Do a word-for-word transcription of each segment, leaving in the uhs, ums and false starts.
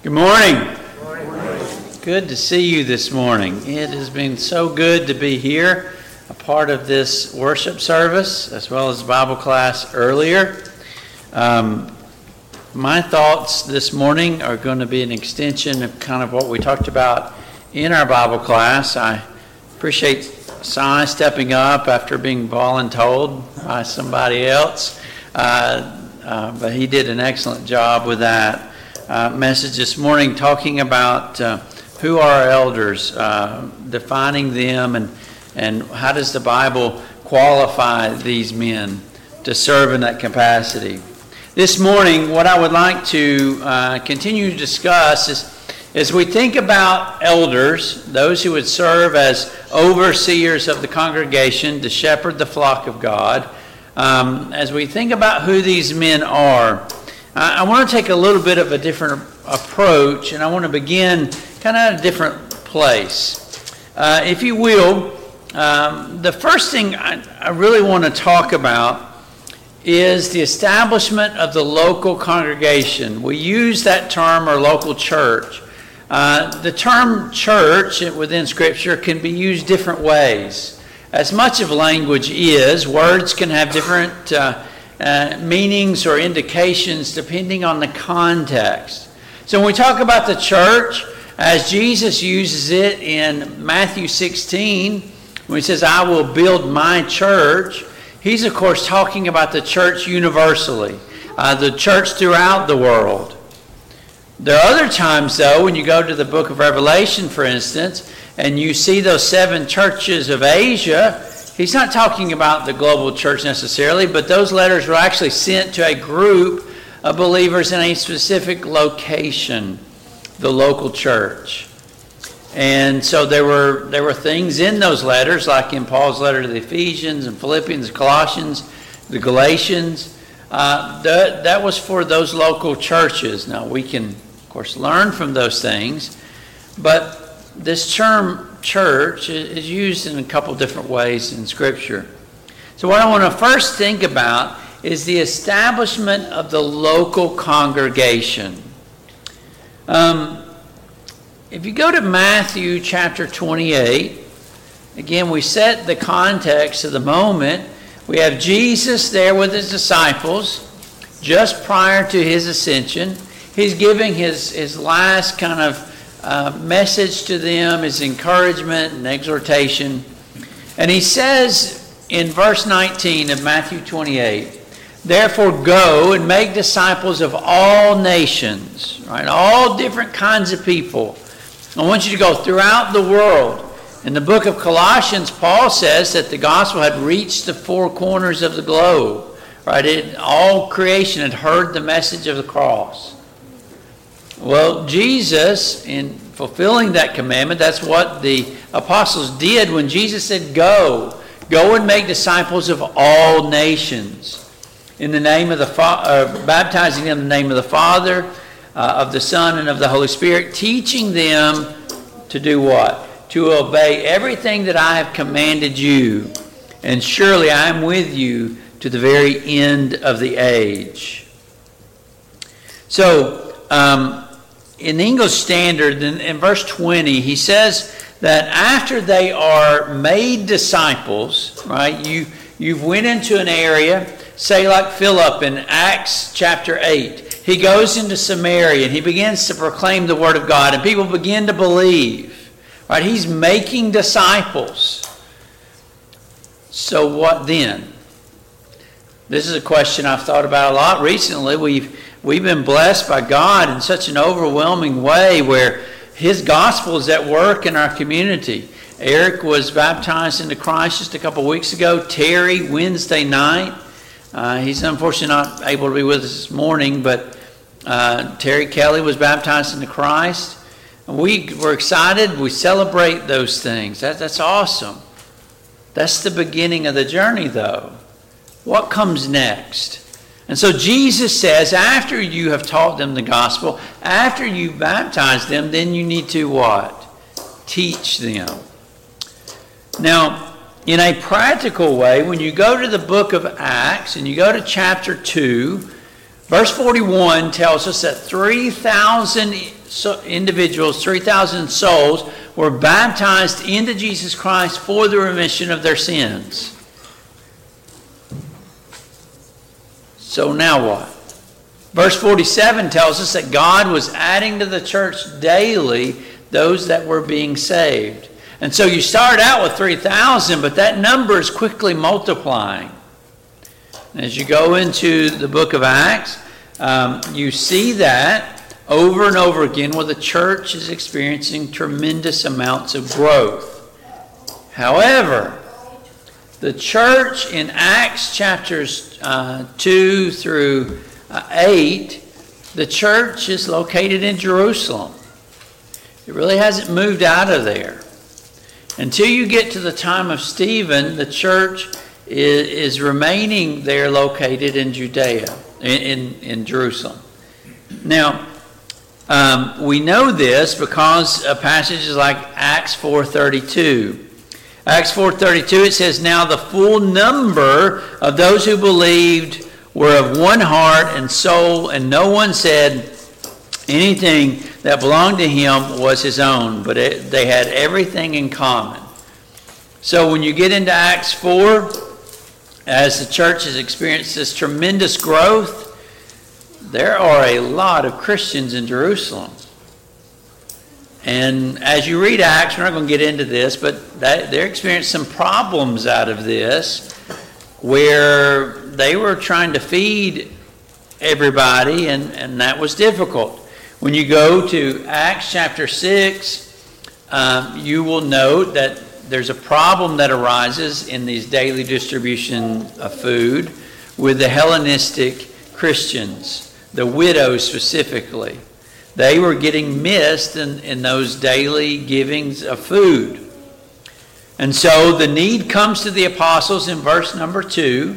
Good morning. Good morning. Good to see you this morning. It has been so good to be here, a part of this worship service, as well as Bible class earlier. Um, my thoughts this morning are going to be an extension of kind of what we talked about in our Bible class. I appreciate Si stepping up after being voluntold by somebody else, uh, uh, but he did an excellent job with that. Uh, message this morning talking about uh, who are our elders, uh, defining them, and and how does the Bible qualify these men to serve in that capacity. This morning, what I would like to uh, continue to discuss is, as we think about elders, those who would serve as overseers of the congregation to shepherd the flock of God, um, as we think about who these men are, I want to take a little bit of a different approach, and I want to begin kind of at a different place. Uh, if you will, um, the first thing I, I really want to talk about is the establishment of the local congregation. We use that term, or local church. Uh, the term church within Scripture can be used different ways. As much of language is, words can have different uh, Uh, meanings or indications depending on the context. So when we talk about the church, as Jesus uses it in Matthew sixteen, when he says, I will build my church, he's of course talking about the church universally, uh, the church throughout the world. There are other times, though, when you go to the book of Revelation, for instance, and you see those seven churches of Asia, he's not talking about the global church necessarily, but those letters were actually sent to a group of believers in a specific location, the local church. And so there were there were things in those letters, like in Paul's letter to the Ephesians and Philippians, Colossians, the Galatians. Uh, that, that was for those local churches. Now, we can, of course, learn from those things, but this term church is used in a couple different ways in Scripture. So what I want to first think about is the establishment of the local congregation. Um, if you go to Matthew chapter twenty-eight, again, we set the context of the moment. We have Jesus there with his disciples just prior to his ascension. He's giving his, his last kind of Uh, message to them, his encouragement and exhortation. And he says in verse nineteen of Matthew twenty-eight, therefore go and make disciples of all nations, right? All different kinds of people. I want you to go throughout the world. In the book of Colossians, Paul says that the gospel had reached the four corners of the globe, right? It, all creation had heard the message of the cross. Well, Jesus, in fulfilling that commandment, that's what the apostles did when Jesus said, go. Go and make disciples of all nations. In the name of the Fa- uh, baptizing them in the name of the Father, uh, of the Son, and of the Holy Spirit, teaching them to do what? To obey everything that I have commanded you. And surely I am with you to the very end of the age. So, um, in the English Standard, in, in verse twenty, he says that after they are made disciples, right, you, you've went into an area, say like Philip in Acts chapter eight. He goes into Samaria and he begins to proclaim the word of God, and people begin to believe. Right? He's making disciples. So what then? This is a question I've thought about a lot recently. We've We've been blessed by God in such an overwhelming way where his gospel is at work in our community. Eric was baptized into Christ just a couple of weeks ago. Terry, Wednesday night. Uh, he's unfortunately not able to be with us this morning, but uh, Terry Kelly was baptized into Christ. And we were excited. We celebrate those things. That, that's awesome. That's the beginning of the journey, though. What comes next? And so Jesus says, after you have taught them the gospel, after you've baptized them, then you need to what? Teach them. Now, in a practical way, when you go to the book of Acts and you go to chapter two, Verse forty-one tells us that three thousand individuals, three thousand souls were baptized into Jesus Christ for the remission of their sins. So now what? Verse forty-seven tells us that God was adding to the church daily those that were being saved. And so you start out with three thousand, but that number is quickly multiplying. As you go into the book of Acts, um, you see that over and over again where the church is experiencing tremendous amounts of growth. However, the church in Acts chapters uh, two through uh, eight, the church is located in Jerusalem. It really hasn't moved out of there. Until you get to the time of Stephen, the church is, is remaining there located in Judea, in, in, in Jerusalem. Now, um, we know this because of passages like Acts four thirty-two. Acts four thirty-two, it says, "Now the full number of those who believed were of one heart and soul, and no one said anything that belonged to him was his own, but it, they had everything in common." So when you get into Acts four, as the church has experienced this tremendous growth, there are a lot of Christians in Jerusalem. And as you read Acts, we're not going to get into this, but that, they're experiencing some problems out of this where they were trying to feed everybody, and, and that was difficult. When you go to Acts chapter six, um, you will note that there's a problem that arises in these daily distribution of food with the Hellenistic Christians, the widows specifically. They were getting missed in, in those daily givings of food. And so the need comes to the apostles in verse number two,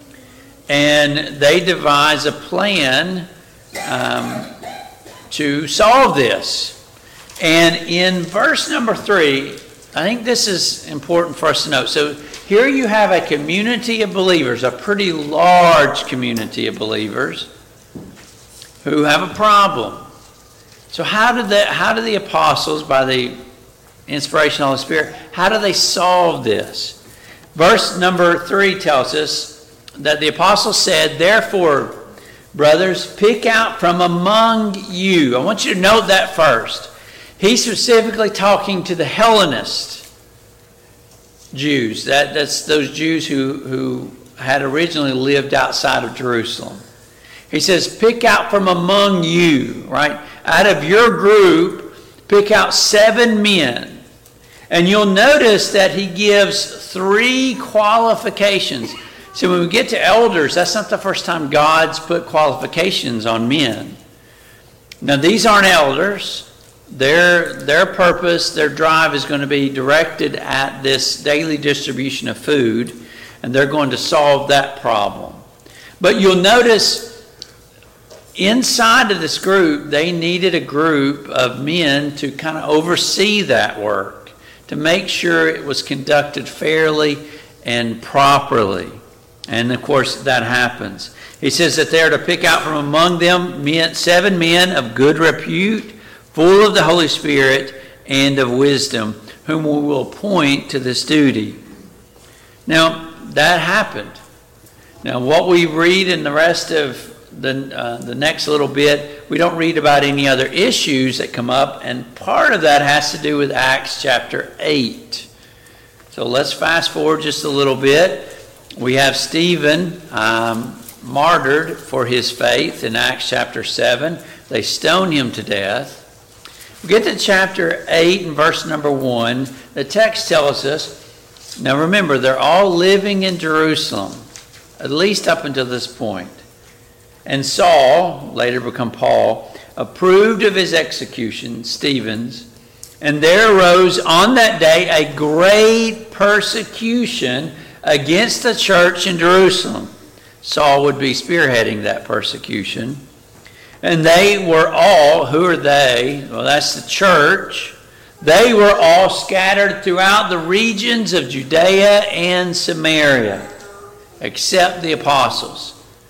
and they devise a plan um, to solve this. And in verse number three, I think this is important for us to note. So here you have a community of believers, a pretty large community of believers who have a problem. So how did the, how do the apostles, by the inspiration of the Holy Spirit, how do they solve this? Verse number three tells us that the apostles said, "Therefore, brothers, pick out from among you." I want you to note that first. He's specifically talking to the Hellenist Jews. That, that's those Jews who, who had originally lived outside of Jerusalem. He says, pick out from among you, right? Out of your group, pick out seven men. And you'll notice that he gives three qualifications. So when we get to elders, that's not the first time God's put qualifications on men. Now, these aren't elders. Their, their purpose, their drive is going to be directed at this daily distribution of food, and they're going to solve that problem. But you'll notice inside of this group, they needed a group of men to kind of oversee that work, to make sure it was conducted fairly and properly. And of course, that happens. He says that they're to pick out from among them men, seven men of good repute, full of the Holy Spirit and of wisdom, whom we will appoint to this duty. Now, that happened. Now, what we read in the rest of the, uh, the next little bit, we don't read about any other issues that come up, and part of that has to do with Acts chapter eight. So let's fast forward just a little bit. We have Stephen um, martyred for his faith in Acts chapter seven. They stone him to death. We get to chapter eight and verse number one. The text tells us, now remember, they're all living in Jerusalem, at least up until this point. And Saul, later become Paul, approved of his execution, Stephen's, and there arose on that day a great persecution against the church in Jerusalem. Saul would be spearheading that persecution. And they were all, who are they? Well, that's the church. They were all scattered throughout the regions of Judea and Samaria, except the apostles.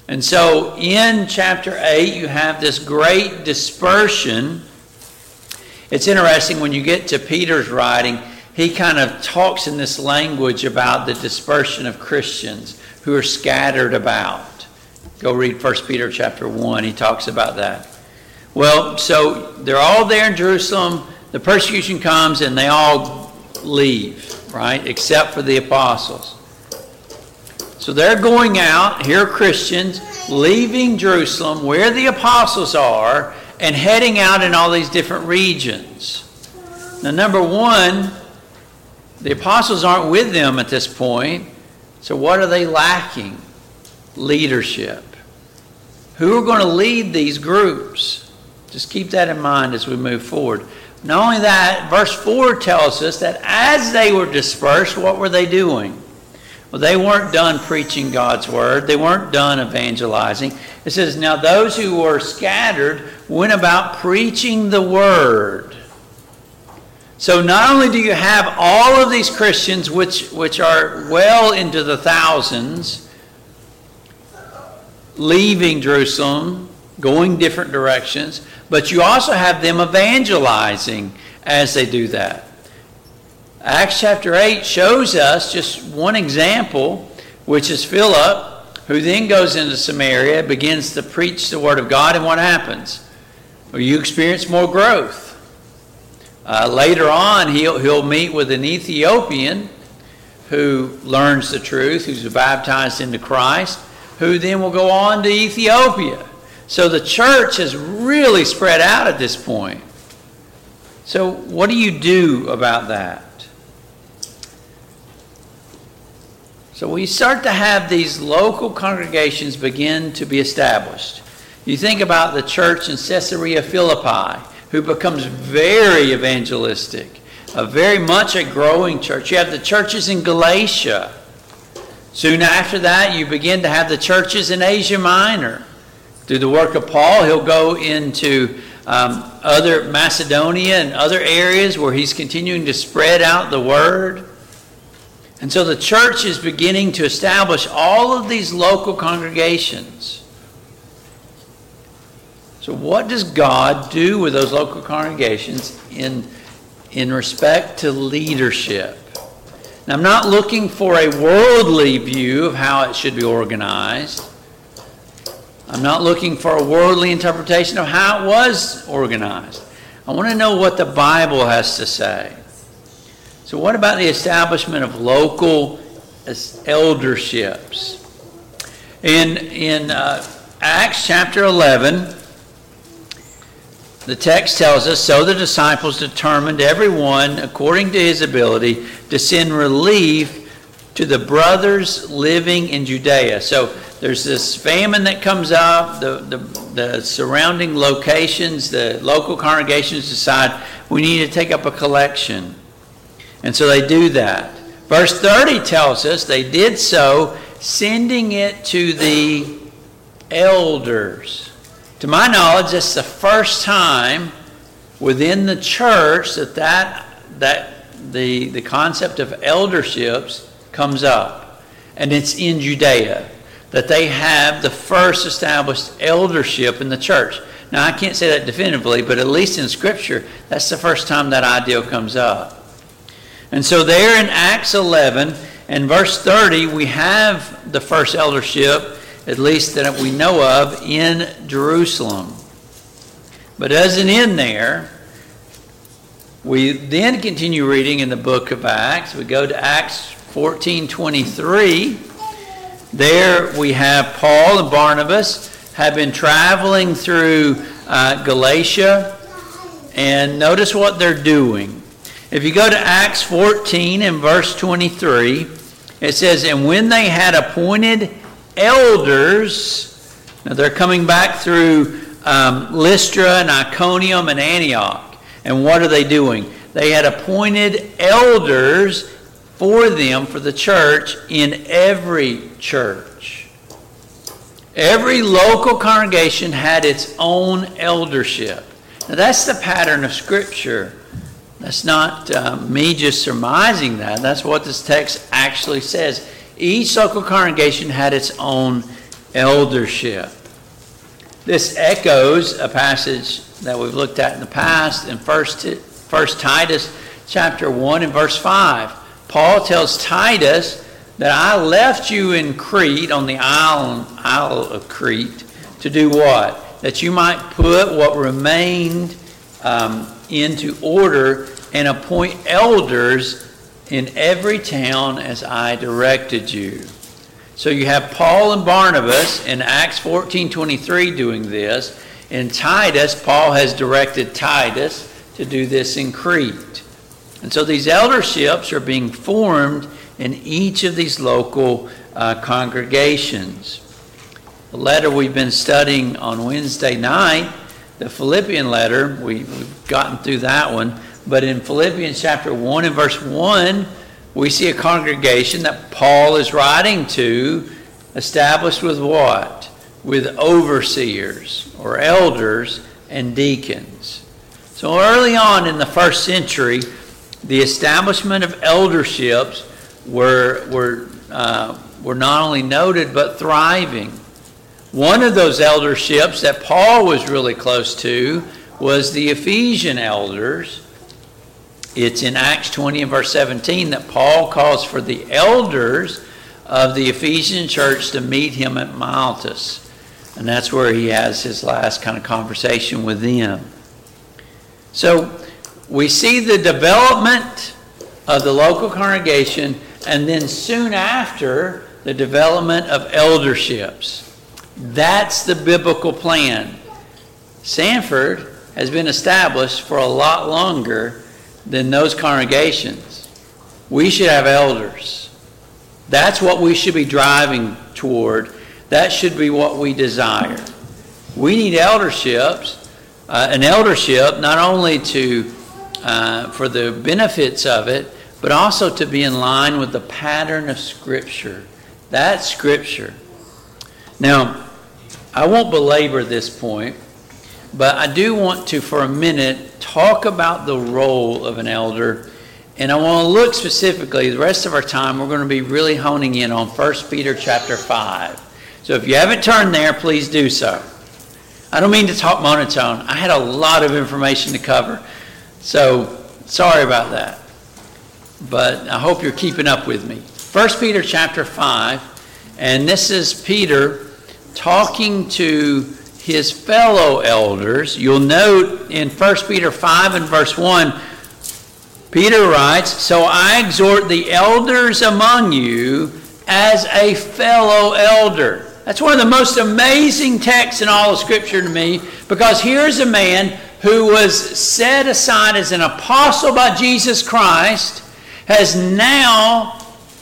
And so in chapter eight, you have this great dispersion. It's interesting when you get to Peter's writing, he kind of talks in this language about the dispersion of Christians who are scattered about. Go read First Peter chapter one. He talks about that. Well, so they're all there in Jerusalem. The persecution comes and they all leave, right? Except for the apostles. So they're going out, here are Christians, leaving Jerusalem where the apostles are and heading out in all these different regions. Now, number one, the apostles aren't with them at this point. So what are they lacking? Leadership. Who are going to lead these groups? Just keep that in mind as we move forward. Not only that, verse four tells us that as they were dispersed, what were they doing? Well, they weren't done preaching God's word. They weren't done evangelizing. It says, now those who were scattered went about preaching the word. So not only do you have all of these Christians, which, which are well into the thousands, leaving Jerusalem, going different directions, but you also have them evangelizing as they do that. Acts chapter eight shows us just one example, which is Philip, who then goes into Samaria, begins to preach the word of God, and what happens? Well, you experience more growth. Uh, later on, he'll, he'll meet with an Ethiopian who learns the truth, who's baptized into Christ, who then will go on to Ethiopia. So the church has really spread out at this point. So what do you do about that? So we start to have these local congregations begin to be established. You think about the church in Caesarea Philippi, who becomes very evangelistic, a very much a growing church. You have the churches in Galatia. Soon after that, you begin to have the churches in Asia Minor. Through the work of Paul, he'll go into um, other Macedonia and other areas where he's continuing to spread out the word. And so the church is beginning to establish all of these local congregations. So what does God do with those local congregations in, in respect to leadership? Now, I'm not looking for a worldly view of how it should be organized. I'm not looking for a worldly interpretation of how it was organized. I want to know what the Bible has to say. So what about the establishment of local elderships? In, in uh, Acts chapter eleven, the text tells us, so the disciples determined, every one according to his ability, to send relief to the brothers living in Judea. So there's this famine that comes up. The, the, the surrounding locations, the local congregations decide we need to take up a collection. And so they do that. Verse thirty tells us they did so, sending it to the elders. To my knowledge, that's the first time within the church that, that, that the, the concept of elderships comes up. And it's in Judea that they have the first established eldership in the church. Now, I can't say that definitively, but at least in Scripture, that's the first time that idea comes up. And so there in Acts eleven and verse thirty, we have the first eldership, at least that we know of, in Jerusalem. But it doesn't end there. We then continue reading in the book of Acts. We go to Acts fourteen twenty-three. There we have Paul and Barnabas have been traveling through uh, Galatia. And notice what they're doing. If you go to Acts fourteen and verse twenty-three, it says, and when they had appointed elders, now they're coming back through um, Lystra and Iconium and Antioch. And what are they doing? They had appointed elders for them, for the church, in every church. Every local congregation had its own eldership. Now that's the pattern of Scripture. That's not uh, me just surmising that. That's what this text actually says. Each local congregation had its own eldership. This echoes a passage that we've looked at in the past in First, First Titus chapter one and verse five. Paul tells Titus that I left you in Crete, on the isle, isle of Crete, to do what? That you might put what remained um, into order and appoint elders in every town as I directed you. So you have Paul and Barnabas in Acts fourteen twenty-three doing this. In Titus, Paul has directed Titus to do this in Crete. And so these elderships are being formed in each of these local uh, congregations. The letter we've been studying on Wednesday night, the Philippian letter, we, we've gotten through that one. But in Philippians chapter one and verse one, we see a congregation that Paul is writing to, established with what? With overseers or elders and deacons. So early on in the first century, the establishment of elderships were, were, uh, were not only noted but thriving. One of those elderships that Paul was really close to was the Ephesian elders. It's in Acts twenty and verse seventeen that Paul calls for the elders of the Ephesian church to meet him at Miletus. And that's where he has his last kind of conversation with them. So we see the development of the local congregation, and then soon after, the development of elderships. That's the biblical plan. Sanford has been established for a lot longer than those congregations. We should have elders. That's what we should be driving toward. That should be what we desire. We need elderships, uh, an eldership not only to uh, for the benefits of it, but also to be in line with the pattern of Scripture. That's Scripture. Now, I won't belabor this point, but I do want to, for a minute, talk about the role of an elder. And I want to look specifically, the rest of our time, we're going to be really honing in on First Peter chapter five. So if you haven't turned there, please do so. I don't mean to talk monotone. I had a lot of information to cover. So, sorry about that. But I hope you're keeping up with me. First Peter chapter five, and this is Peter talking to his fellow elders. You'll note in First Peter five and verse one, Peter writes, "So I exhort the elders among you as a fellow elder." That's one of the most amazing texts in all of Scripture to me, because here's a man who was set aside as an apostle by Jesus Christ, has now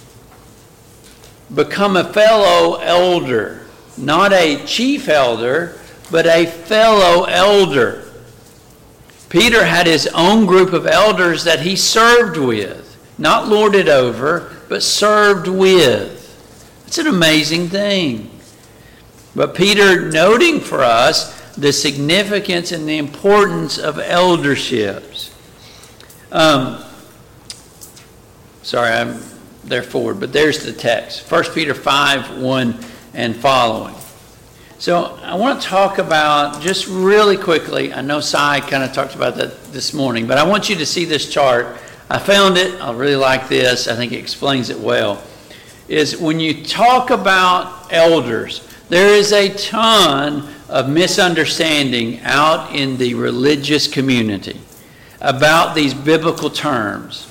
become a fellow elder. Not a chief elder, but a fellow elder. Peter had his own group of elders that he served with. Not lorded over, but served with. It's an amazing thing. But Peter, noting for us the significance and the importance of elderships. Um, sorry, I'm there forward, but there's the text. First Peter five, one and following. So I want to talk about, just really quickly, I know Sai kind of talked about that this morning, but I want you to see this chart. I found it. I really like this. I think it explains it well. Is when you talk about elders, there is a ton of misunderstanding out in the religious community about these biblical terms.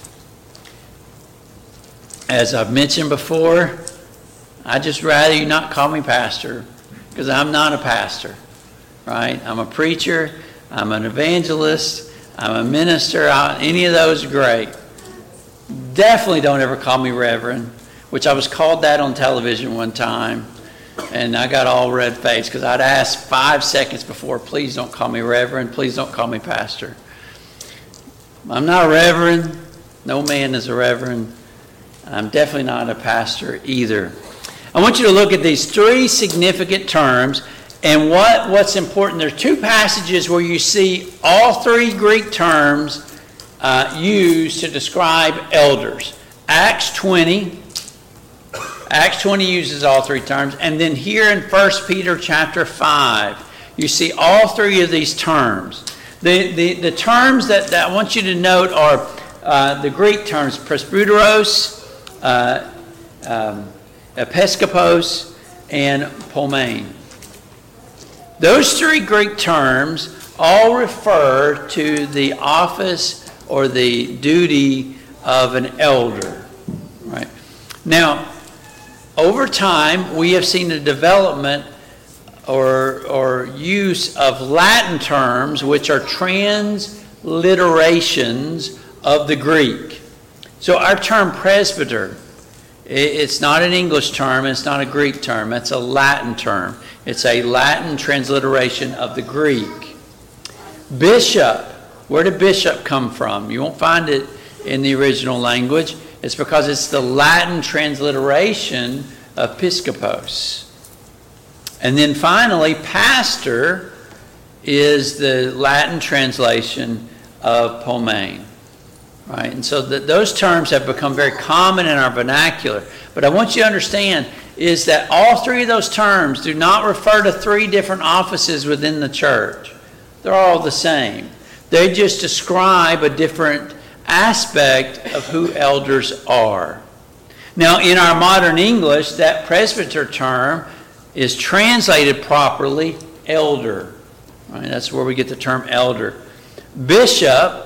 As I've mentioned before, I just rather you not call me pastor, because I'm not a pastor, right? I'm a preacher, I'm an evangelist, I'm a minister. I, any of those are great. Definitely don't ever call me reverend, which I was called that on television one time, and I got all red-faced because I'd asked five seconds before, please don't call me reverend, please don't call me pastor. I'm not a reverend. No man is a reverend. I'm definitely not a pastor either. I want you to look at these three significant terms, and what, what's important. There are two passages where you see all three Greek terms uh, used to describe elders. Acts twenty, Acts twenty uses all three terms. And then here in First Peter chapter five, you see all three of these terms. The, the, the terms that, that I want you to note are uh, the Greek terms, presbyteros, uh, um, episkopos, and poimen. Those three Greek terms all refer to the office or the duty of an elder. Right? Now, over time, we have seen the development or, or use of Latin terms, which are transliterations of the Greek. So our term presbyter, it's not an English term, it's not a Greek term, it's a Latin term. It's a Latin transliteration of the Greek. Bishop, where did bishop come from? You won't find it in the original language. It's because it's the Latin transliteration of episkopos. And then finally, pastor is the Latin translation of poimen. Right? And so the, those terms have become very common in our vernacular. But I want you to understand is that all three of those terms do not refer to three different offices within the church. They're all the same. They just describe a different aspect of who elders are. Now, in our modern English, that presbyter term is translated properly elder. Right? That's where we get the term elder. Bishop,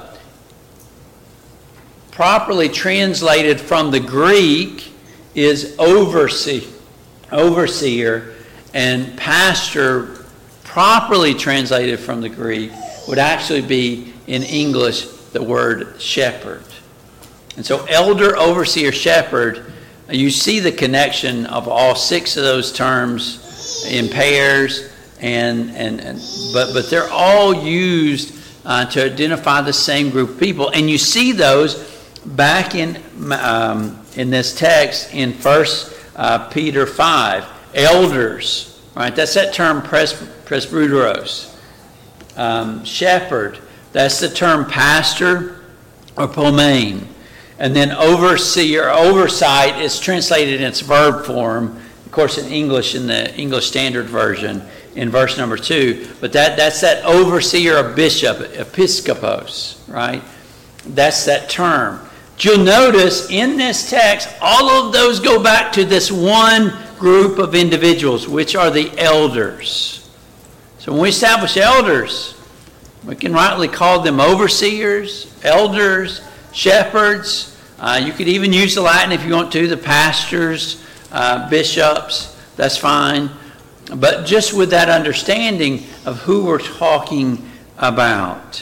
properly translated from the Greek, is overseer, overseer, and pastor, properly translated from the Greek, would actually be in English the word shepherd. And so elder, overseer, shepherd, you see the connection of all six of those terms in pairs, and and, and but but they're all used uh, to identify the same group of people, and you see those back in um, in this text in First uh, Peter five, elders, right? That's that term pres- presbyteros. Um, shepherd, that's the term pastor or poimen. And then overseer, oversight is translated in its verb form, of course in English, in the English Standard Version, in verse number two. But that, that's that overseer or bishop, episkopos, right? That's that term. You'll notice in this text, all of those go back to this one group of individuals, which are the elders. So when we establish elders, we can rightly call them overseers, elders, shepherds. Uh, you could even use the Latin if you want to, the pastors, uh, bishops, that's fine. But just with that understanding of who we're talking about.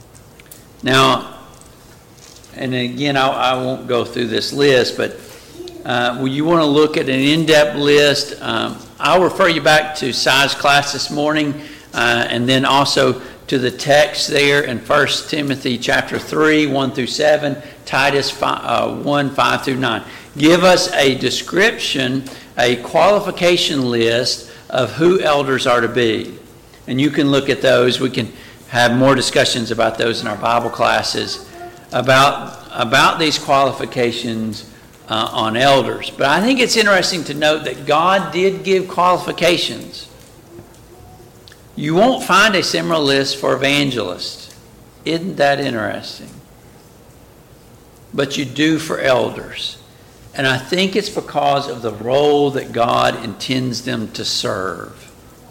Now, and again, I, I won't go through this list, but uh, when you want to look at an in-depth list, um, I'll refer you back to Si's class this morning, uh, and then also to the text there in First Timothy chapter three, one through seven, Titus one, five through nine. Give us a description, a qualification list of who elders are to be. And you can look at those. We can have more discussions about those in our Bible classes about, about these qualifications uh, on elders. But I think it's interesting to note that God did give qualifications. You won't find a similar list for evangelists. Isn't that interesting? But you do for elders. And I think it's because of the role that God intends them to serve.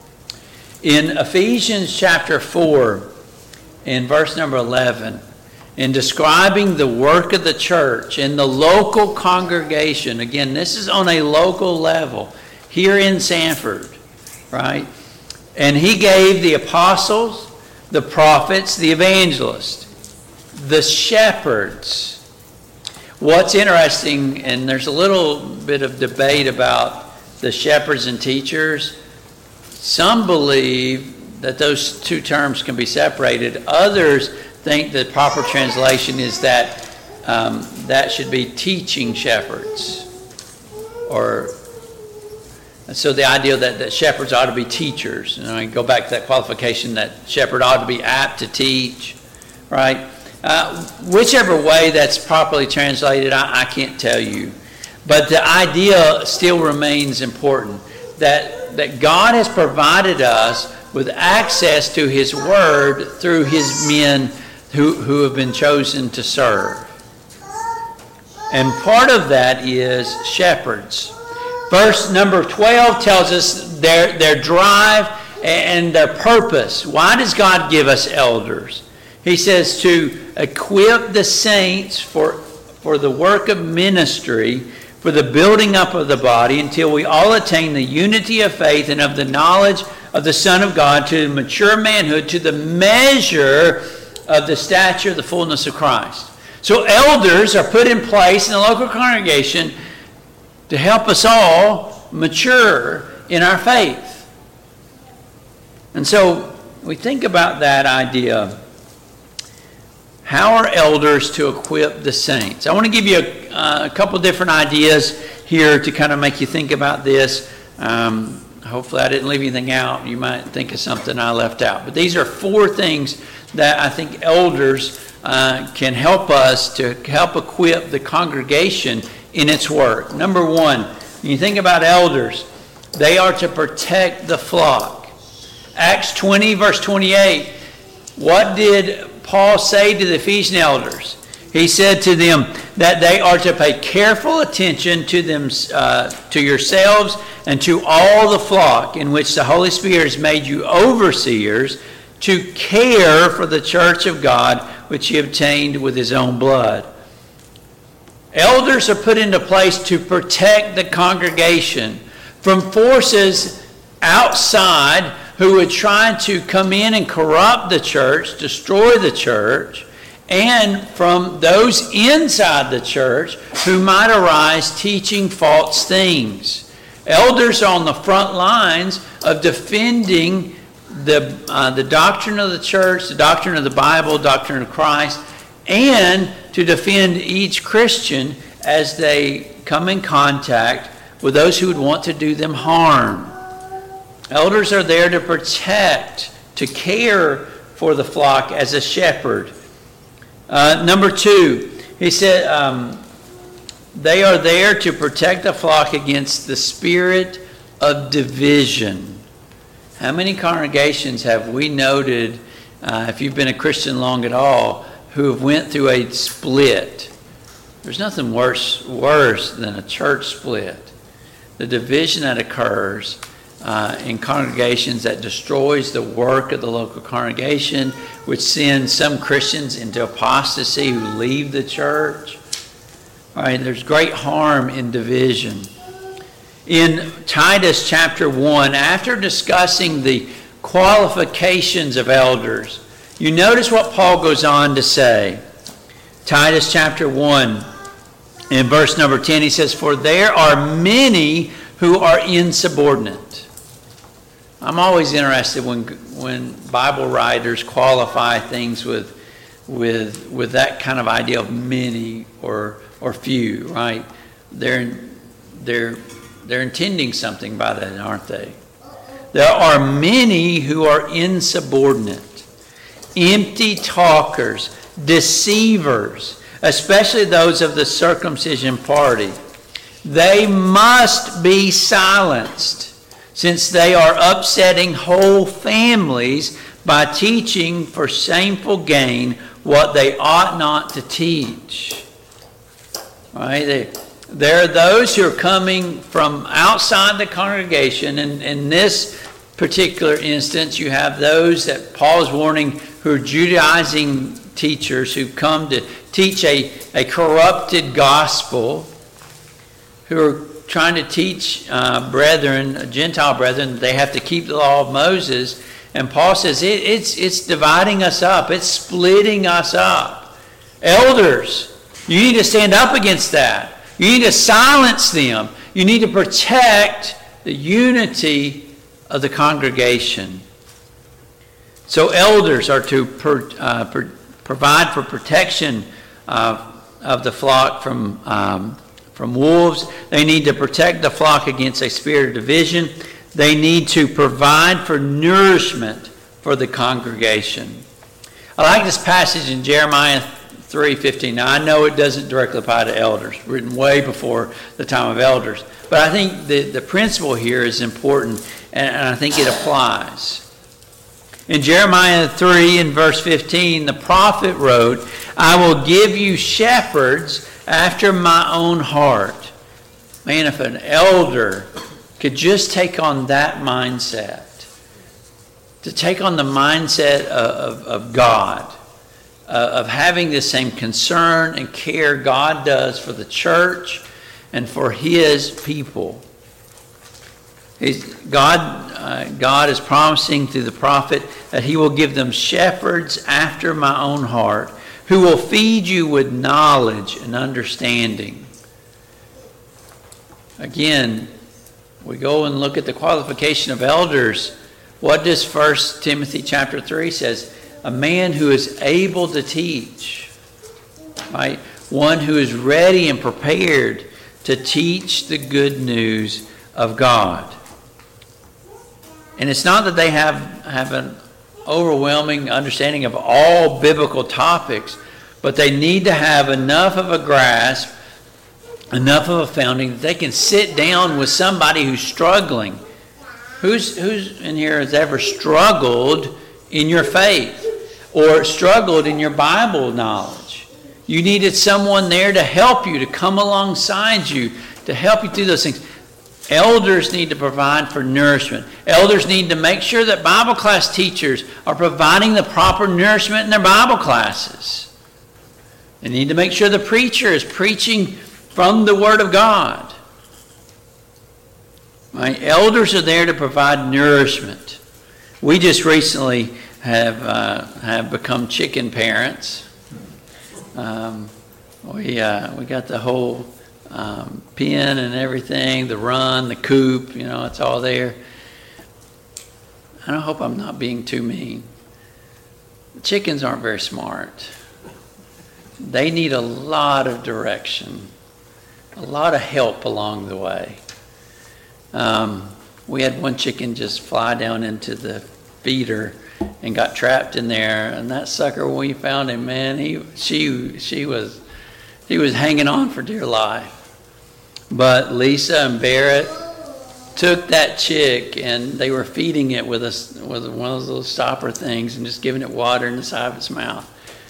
In Ephesians chapter four, in verse number eleven, in describing the work of the church in the local congregation, again, this is on a local level, here in Sanford, right? And he gave the apostles, the prophets, the evangelists, the shepherds. What's interesting, and there's a little bit of debate about the shepherds and teachers. Some believe that those two terms can be separated. Others think the proper translation is that um, that should be teaching shepherds. Or so the idea that, that shepherds ought to be teachers. And I go back to that qualification that shepherd ought to be apt to teach, right? Uh, whichever way that's properly translated, I, I can't tell you. But the idea still remains important, that, that God has provided us with access to His Word through His men who, who have been chosen to serve. And part of that is shepherds. Verse number twelve tells us their, their drive and their purpose. Why does God give us elders? He says to equip the saints for, for the work of ministry, for the building up of the body, until we all attain the unity of faith and of the knowledge of the Son of God, to mature manhood, to the measure of the stature, the fullness of Christ. So elders are put in place in the local congregation to help us all mature in our faith. And so we think about that idea. How are elders to equip the saints? I want to give you a, uh, a couple different ideas here to kind of make you think about this. Um, hopefully I didn't leave anything out. You might think of something I left out. But these are four things that I think elders uh, can help us to help equip the congregation in its work. Number one, when you think about elders, they are to protect the flock. Acts twenty, verse twenty-eight, what did Paul say to the Ephesian elders? He said to them that they are to pay careful attention to them, uh, to yourselves and to all the flock in which the Holy Spirit has made you overseers, to care for the church of God which He obtained with His own blood. Elders are put into place to protect the congregation from forces outside who would try to come in and corrupt the church, destroy the church, and from those inside the church who might arise teaching false things. Elders are on the front lines of defending the, uh, the doctrine of the church, the doctrine of the Bible, doctrine of Christ, and to defend each Christian as they come in contact with those who would want to do them harm. Elders are there to protect, to care for the flock as a shepherd. Uh, number two, he said um, they are there to protect the flock against the spirit of division. How many congregations have we noted, uh, if you've been a Christian long at all, who have went through a split? There's nothing worse, worse than a church split. The division that occurs Uh, in congregations that destroys the work of the local congregation, which sends some Christians into apostasy who leave the church. All right, there's great harm in division. In Titus chapter one, after discussing the qualifications of elders, you notice what Paul goes on to say. Titus chapter one, in verse number ten, he says, "For there are many who are insubordinate." I'm always interested when when Bible writers qualify things with with with that kind of idea of many or or few, right? They're they're they're intending something by that, aren't they? There are many who are insubordinate, empty talkers, deceivers, especially those of the circumcision party. They must be silenced, since they are upsetting whole families by teaching for shameful gain what they ought not to teach. Right? They, there are those who are coming from outside the congregation, and in this particular instance, you have those that Paul is warning who are Judaizing teachers who come to teach a, a corrupted gospel, who are trying to teach uh, brethren, Gentile brethren, they have to keep the law of Moses. And Paul says it, it's, it's dividing us up. It's splitting us up. Elders, you need to stand up against that. You need to silence them. You need to protect the unity of the congregation. So elders are to per, uh, per, provide for protection uh, of the flock from um, from wolves. They need to protect the flock against a spirit of division. They need to provide for nourishment for the congregation. I like this passage in Jeremiah three fifteen. Now, I know it doesn't directly apply to elders, written way before the time of elders. But I think the, the principle here is important, and, and I think it applies. In Jeremiah three and verse fifteen, the prophet wrote, I will give you shepherds after my own heart. Man, if an elder could just take on that mindset, to take on the mindset of, of, of God, uh, of having the same concern and care God does for the church and for his people. He's, God, uh, God is promising through the prophet that he will give them shepherds after my own heart, who will feed you with knowledge and understanding. Again, we go and look at the qualification of elders. What does First Timothy chapter three says? A man who is able to teach, right? One who is ready and prepared to teach the good news of God. And it's not that they have, have an overwhelming understanding of all biblical topics, but they need to have enough of a grasp, enough of a founding that they can sit down with somebody who's struggling. Who's, who's in here has ever struggled in your faith or struggled in your Bible knowledge? You needed someone there to help you, to come alongside you, to help you through those things. Elders need to provide for nourishment. Elders need to make sure that Bible class teachers are providing the proper nourishment in their Bible classes. They need to make sure the preacher is preaching from the Word of God. My elders are there to provide nourishment. We just recently have uh, have become chicken parents. Um, we uh, we got the whole Um, pen and everything, the run, the coop, you know, it's all there. I don't hope I'm not being too mean. The chickens aren't very smart. They need a lot of direction, a lot of help along the way. Um, we had one chicken just fly down into the feeder and got trapped in there, and that sucker, when we found him, man, he she she was he was hanging on for dear life. But Lisa and Barrett took that chick and they were feeding it with a, with one of those little stopper things and just giving it water in the side of its mouth.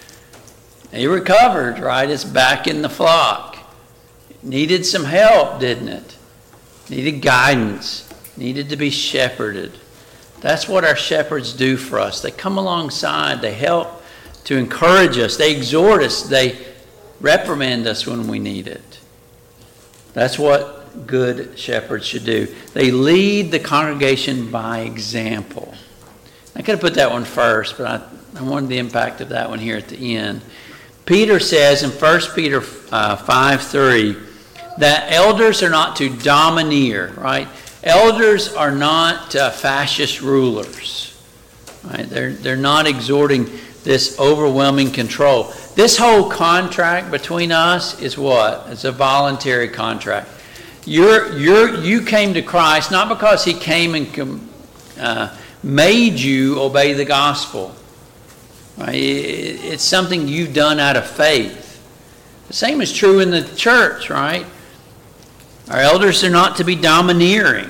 He recovered, right? It's back in the flock. It needed some help, didn't it? Needed guidance. Needed to be shepherded. That's what our shepherds do for us. They come alongside. They help to encourage us. They exhort us. They reprimand us when we need it. That's what good shepherds should do. They lead the congregation by example. I could have put that one first, but I, I wanted the impact of that one here at the end. Peter says in First Peter uh, five three that elders are not to domineer, right? Elders are not uh, fascist rulers, right? They're, they're not exhorting this overwhelming control. This whole contract between us is what? It's a voluntary contract. You're, you're, you came to Christ not because he came and uh, made you obey the gospel. Right? It, it's something you've done out of faith. The same is true in the church, right? Our elders are not to be domineering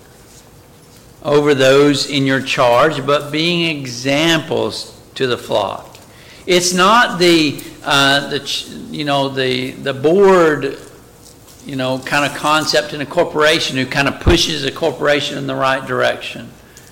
over those in your charge, but being examples to the flock. It's not the uh, the you know the the board you know kind of concept in a corporation who kind of pushes a corporation in the right direction.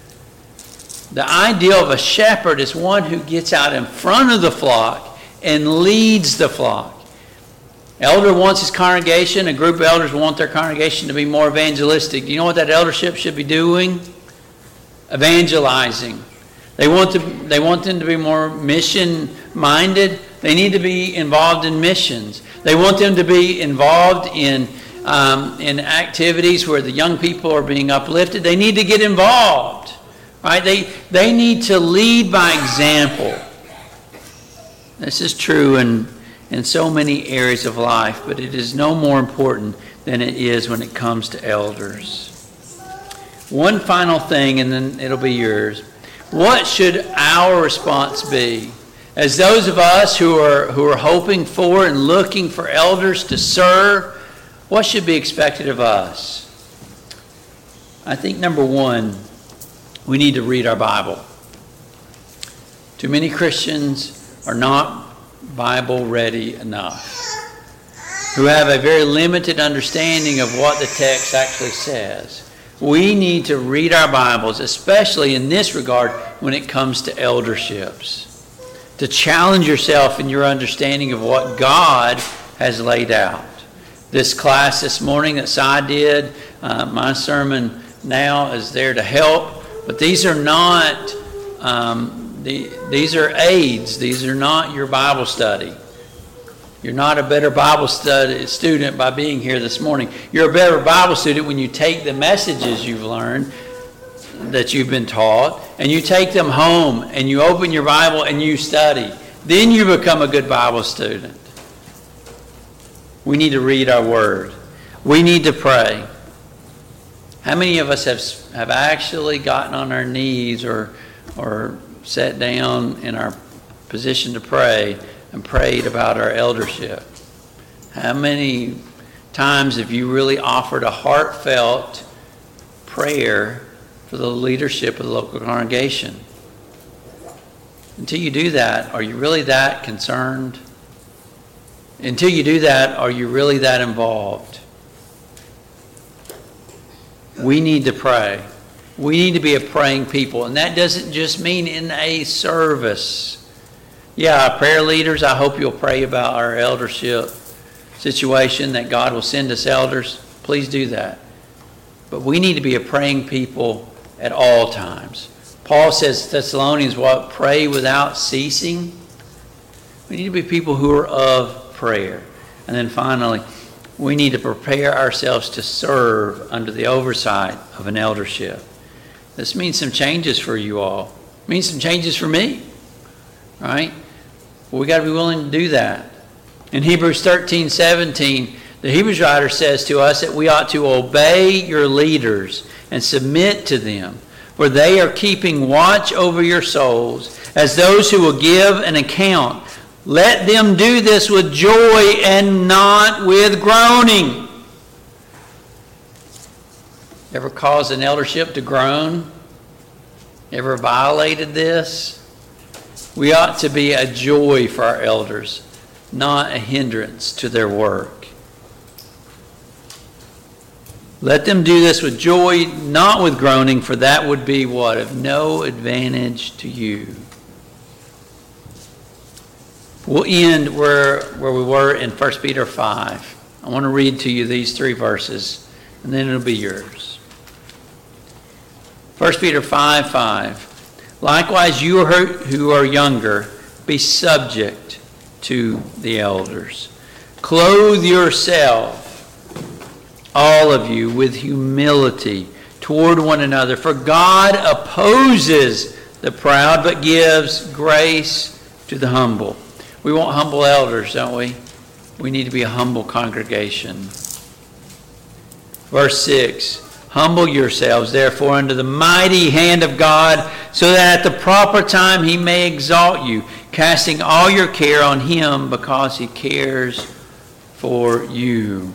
The ideal of a shepherd is one who gets out in front of the flock and leads the flock. Elder wants his congregation, a group of elders want their congregation to be more evangelistic. Do you know what that eldership should be doing? Evangelizing. They want to, they want them to be more mission-minded. They need to be involved in missions. They want them to be involved in, um, in activities where the young people are being uplifted. They need to get involved. Right? They, they need to lead by example. This is true in, in so many areas of life, but it is no more important than it is when it comes to elders. One final thing, and then it'll be yours. What should our response be As those of us who are, who are hoping for and looking for elders to serve, what should be expected of us? I think number one, we need to read our Bible. Too many Christians are not Bible ready enough, who have a very limited understanding of what the text actually says. We need to read our Bibles, especially in this regard when it comes to elderships, to challenge yourself in your understanding of what God has laid out. This class this morning that Si did, uh, my sermon now is there to help, but these are not, um, the, these are aids. These are not your Bible study. You're not a better Bible study student by being here this morning. You're a better Bible student when you take the messages you've learned, that you've been taught, and you take them home and you open your Bible and you study. Then you become a good Bible student. We need to read our Word. We need to pray. How many of us have have actually gotten on our knees or or sat down in our position to pray and prayed about our eldership? How many times have you really offered a heartfelt prayer for the leadership of the local congregation? Until you do that, are you really that concerned? Until you do that, are you really that involved? We need to pray. We need to be a praying people. And that doesn't just mean in a service. Yeah, our prayer leaders, I hope you'll pray about our eldership situation, that God will send us elders. Please do that. But we need to be a praying people at all times. Paul says to Thessalonians, what? Pray without ceasing. We need to be people who are of prayer. And then finally, we need to prepare ourselves to serve under the oversight of an eldership. This means some changes for you all. It means some changes for me. Right? Well, we got to be willing to do that. In Hebrews thirteen seventeen, the Hebrews writer says to us that we ought to obey your leaders and submit to them, for they are keeping watch over your souls as those who will give an account. Let them do this with joy and not with groaning. Ever caused an eldership to groan? Ever violated this? We ought to be a joy for our elders, not a hindrance to their work. Let them do this with joy, not with groaning, for that would be what? Of no advantage to you. We'll end where, where we were in First Peter five. I want to read to you these three verses, and then it'll be yours. First Peter five five. Likewise, you who are younger, be subject to the elders. Clothe yourself, all of you, with humility toward one another. For God opposes the proud, but gives grace to the humble. We want humble elders, don't we? We need to be a humble congregation. Verse six. Humble yourselves, therefore, under the mighty hand of God, so that at the proper time he may exalt you, casting all your care on him because he cares for you.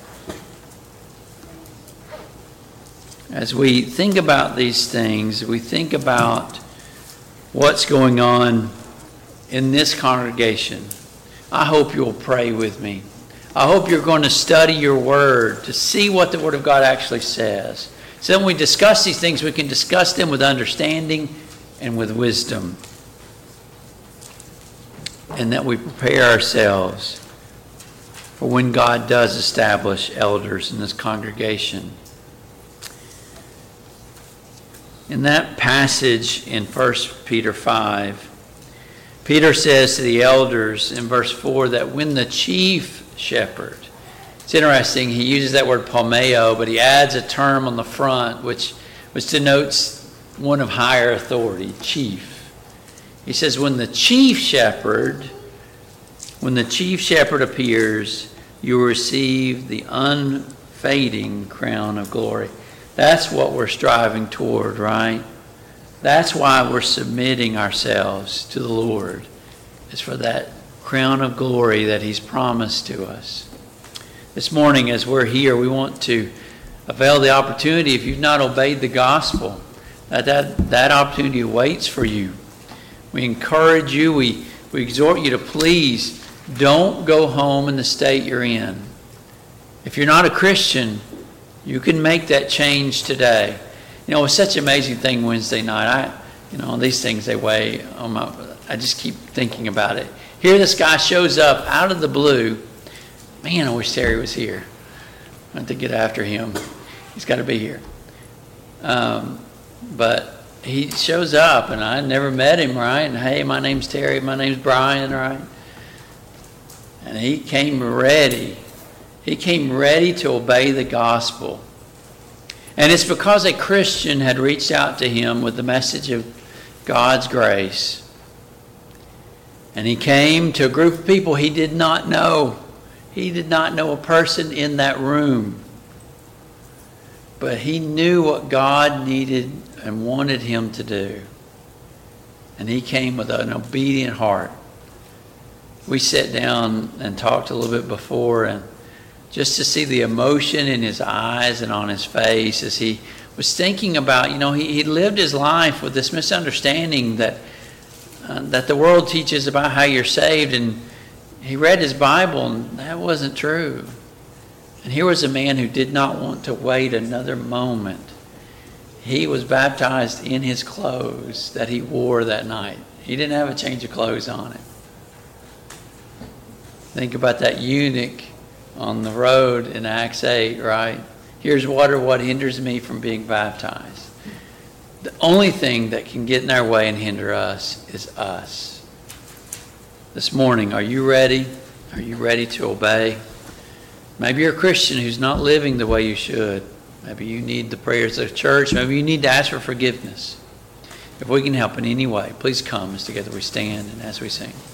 As we think about these things, we think about what's going on in this congregation. I hope you'll pray with me. I hope you're going to study your word to see what the word of God actually says. So when we discuss these things, we can discuss them with understanding and with wisdom. And that we prepare ourselves for when God does establish elders in this congregation. In that passage in First Peter five, Peter says to the elders in verse four that when the chief shepherd, it's interesting, he uses that word palmeo, but he adds a term on the front which, which denotes one of higher authority, chief. He says when the chief shepherd, when the chief shepherd appears, you will receive the unfading crown of glory. That's what we're striving toward, right? That's why we're submitting ourselves to the Lord. is for that crown of glory that he's promised to us. This morning, as we're here, we want to avail the opportunity. If you've not obeyed the gospel, that that, that opportunity waits for you. We encourage you, we, we exhort you to please don't go home in the state you're in. If you're not a Christian, you can make that change today. You know, it was such an amazing thing Wednesday night. I, you know, these things, they weigh on my, I just keep thinking about it. Here this guy shows up out of the blue. Man, I wish Terry was here. I have to get after him. He's got to be here. Um, but he shows up, and I never met him, right? And hey, my name's Terry. My name's Brian, right? And he came ready. He came ready to obey the gospel. And it's because a Christian had reached out to him with the message of God's grace. And he came to a group of people he did not know. He did not know a person in that room. But he knew what God needed and wanted him to do. And he came with an obedient heart. We sat down and talked a little bit before, and just to see the emotion in his eyes and on his face as he was thinking about, you know, he, he lived his life with this misunderstanding that uh, that the world teaches about how you're saved, and he read his Bible, and that wasn't true. And here was a man who did not want to wait another moment. He was baptized in his clothes that he wore that night. He didn't have a change of clothes on him. Think about that eunuch on the road in Acts eight, right? Here's water, what hinders me from being baptized? The only thing that can get in our way and hinder us is us. This morning, are you ready? Are you ready to obey? Maybe you're a Christian who's not living the way you should. Maybe you need the prayers of the church. Maybe you need to ask for forgiveness. If we can help in any way, please come as together we stand and as we sing.